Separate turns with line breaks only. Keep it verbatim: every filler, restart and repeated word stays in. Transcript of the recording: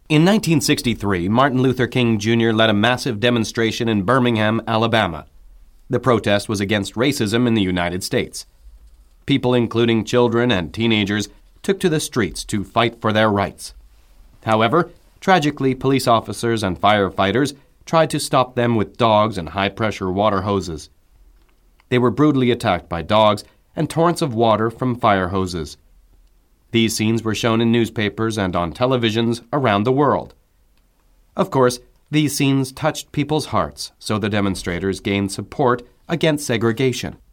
In nineteen sixty-three, Martin Luther King Junior led a massive demonstration in Birmingham, Alabama. The protest was against racism in the United States. People, including children and teenagers, took to the streets to fight for their rights. However, tragically, police officers and firefighters tried to stop them with dogs and high-pressure water hoses. They were brutally attacked by dogs and torrents of water from fire hoses. These scenes were shown in newspapers and on televisions around the world. Of course, these scenes touched people's hearts, so the demonstrators gained support against segregation.